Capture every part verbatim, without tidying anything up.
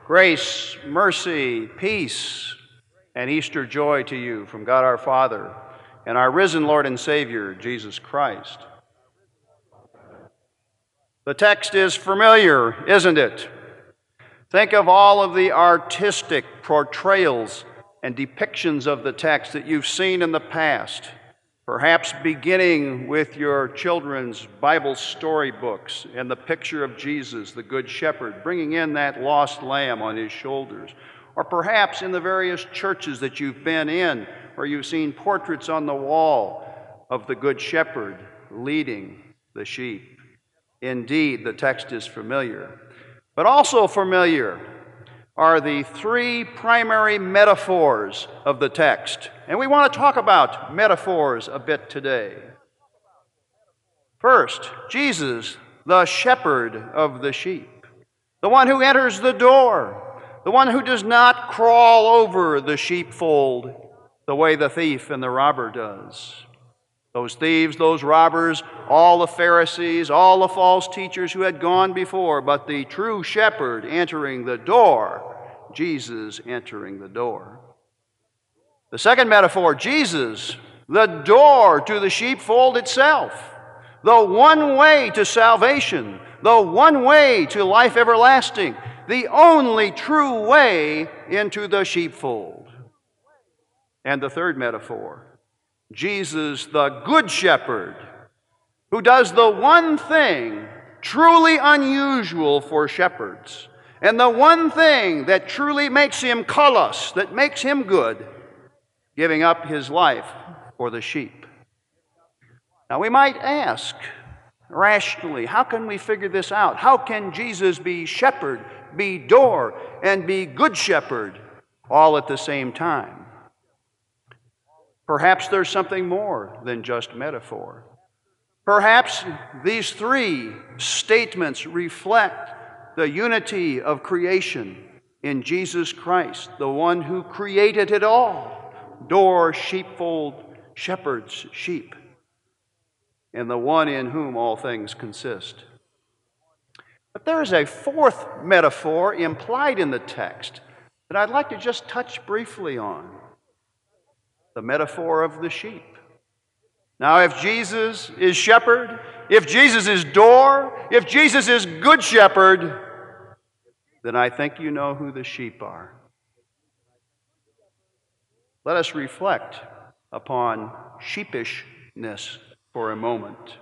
Grace, mercy, peace, and Easter joy to you from God our Father and our risen Lord and Savior, Jesus Christ. The text is familiar, isn't it? Think of all of the artistic portrayals and depictions of the text that you've seen in the past, perhaps beginning with your children's Bible storybooks and the picture of Jesus, the Good Shepherd, bringing in that lost lamb on his shoulders, or perhaps in the various churches that you've been in, where you've seen portraits on the wall of the Good Shepherd leading the sheep. Indeed, the text is familiar. But also familiar are the three primary metaphors of the text. And we want to talk about metaphors a bit today. First, Jesus, the shepherd of the sheep, the one who enters the door, the one who does not crawl over the sheepfold the way the thief and the robber does. Those thieves, those robbers, all the Pharisees, all the false teachers who had gone before, but the true shepherd entering the door, Jesus entering the door. The second metaphor, Jesus, the door to the sheepfold itself, the one way to salvation, the one way to life everlasting, the only true way into the sheepfold. And the third metaphor, Jesus, the Good Shepherd, who does the one thing truly unusual for shepherds, and the one thing that truly makes him kalos, that makes him good, giving up his life for the sheep. Now we might ask, rationally, how can we figure this out? How can Jesus be shepherd, be door, and be good shepherd all at the same time? Perhaps there's something more than just metaphor. Perhaps these three statements reflect the unity of creation in Jesus Christ, the one who created it all, door, sheepfold, shepherds, sheep, and the one in whom all things consist. But there is a fourth metaphor implied in the text that I'd like to just touch briefly on. The metaphor of the sheep. Now, if Jesus is shepherd, if Jesus is door, if Jesus is good shepherd, then I think you know who the sheep are. Let us reflect upon sheepishness for a moment.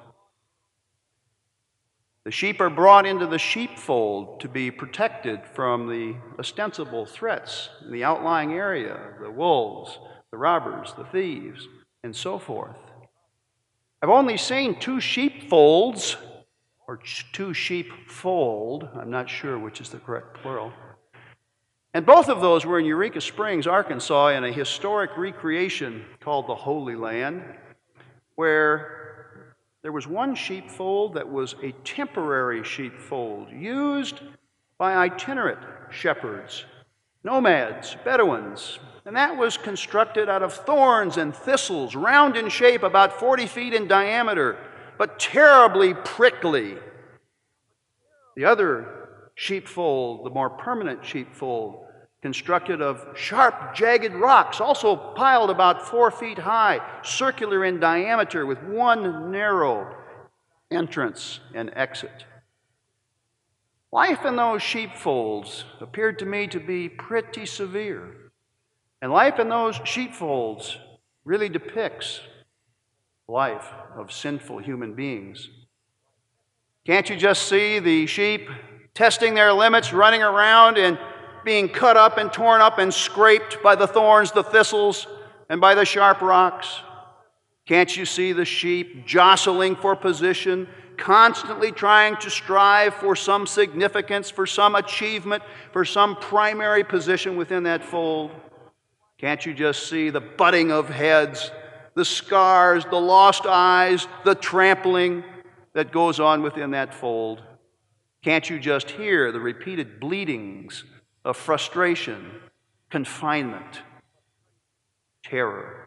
The sheep are brought into the sheepfold to be protected from the ostensible threats in the outlying area, the wolves, the robbers, the thieves, and so forth. I've only seen two sheepfolds, or two sheepfold, I'm not sure which is the correct plural. And both of those were in Eureka Springs, Arkansas, in a historic recreation called the Holy Land, where there was one sheepfold that was a temporary sheepfold used by itinerant shepherds, nomads, Bedouins. And that was constructed out of thorns and thistles, round in shape, about forty feet in diameter, but terribly prickly. The other sheepfold, the more permanent sheepfold, constructed of sharp, jagged rocks, also piled about four feet high, circular in diameter, with one narrow entrance and exit. Life in those sheepfolds appeared to me to be pretty severe. And life in those sheepfolds really depicts life of sinful human beings. Can't you just see the sheep testing their limits, running around and being cut up and torn up and scraped by the thorns, the thistles, and by the sharp rocks? Can't you see the sheep jostling for position, constantly trying to strive for some significance, for some achievement, for some primary position within that fold? Can't you just see the butting of heads, the scars, the lost eyes, the trampling that goes on within that fold? Can't you just hear the repeated bleatings of frustration, confinement, terror?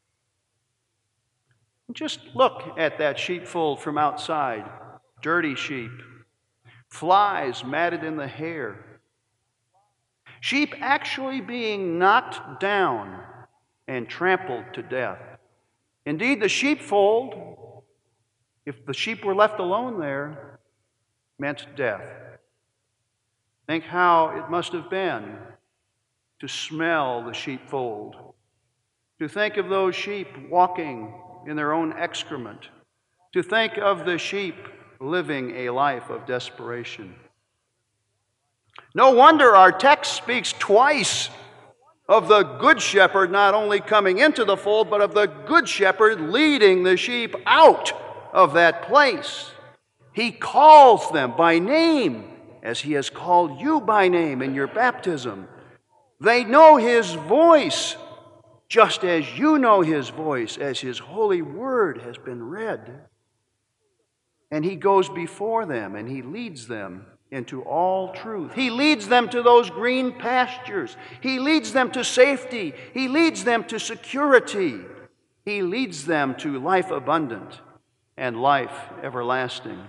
Just look at that sheepfold from outside. Dirty sheep, flies matted in the hair, Sheep actually being knocked down and trampled to death. Indeed, the sheepfold, if the sheep were left alone there, meant death. Think how it must have been to smell the sheepfold, to think of those sheep walking in their own excrement, to think of the sheep living a life of desperation. No wonder our text speaks twice of the good shepherd not only coming into the fold, but of the good shepherd leading the sheep out of that place. He calls them by name, as he has called you by name in your baptism. They know his voice, just as you know his voice, as his holy word has been read. And he goes before them and he leads them into all truth. He leads them to those green pastures. He leads them to safety. He leads them to security. He leads them to life abundant and life everlasting.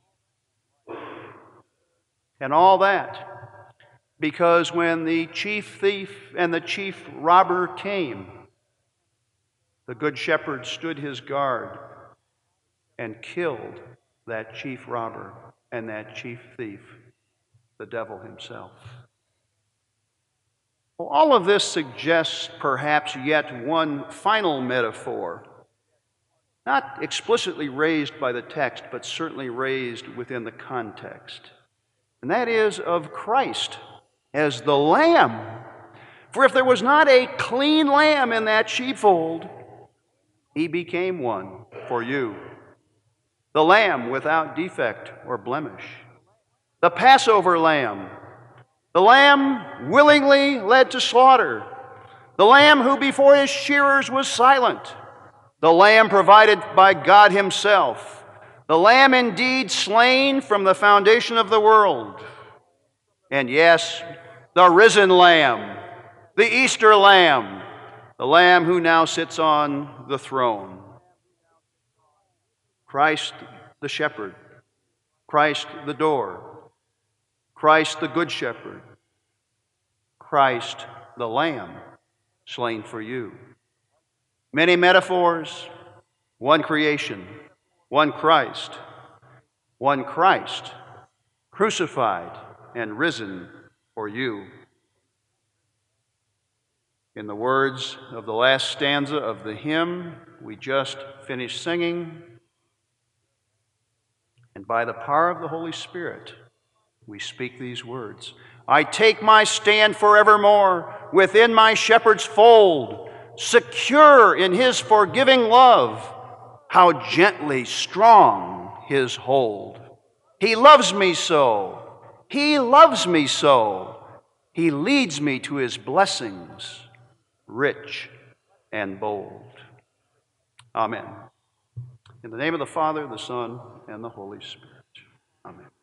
And all that because when the chief thief and the chief robber came, the good shepherd stood his guard and killed that chief robber and that chief thief, the devil himself. Well, all of this suggests perhaps yet one final metaphor, not explicitly raised by the text, but certainly raised within the context. And that is of Christ as the Lamb. For if there was not a clean lamb in that sheepfold, he became one for you. The lamb without defect or blemish. The Passover lamb. The lamb willingly led to slaughter. The lamb who before his shearers was silent. The lamb provided by God himself. The lamb indeed slain from the foundation of the world. And yes, the risen lamb, the Easter lamb, the lamb who now sits on the throne. Christ the shepherd, Christ the door, Christ the good shepherd, Christ the lamb slain for you. Many metaphors, one creation, one Christ, one Christ crucified and risen for you. In the words of the last stanza of the hymn we just finished singing, and by the power of the Holy Spirit, we speak these words. I take my stand forevermore within my shepherd's fold, secure in his forgiving love. How gently strong his hold. He loves me so. He loves me so. He leads me to his blessings, rich and bold. Amen. In the name of the Father, the Son, and the Holy Spirit. Amen.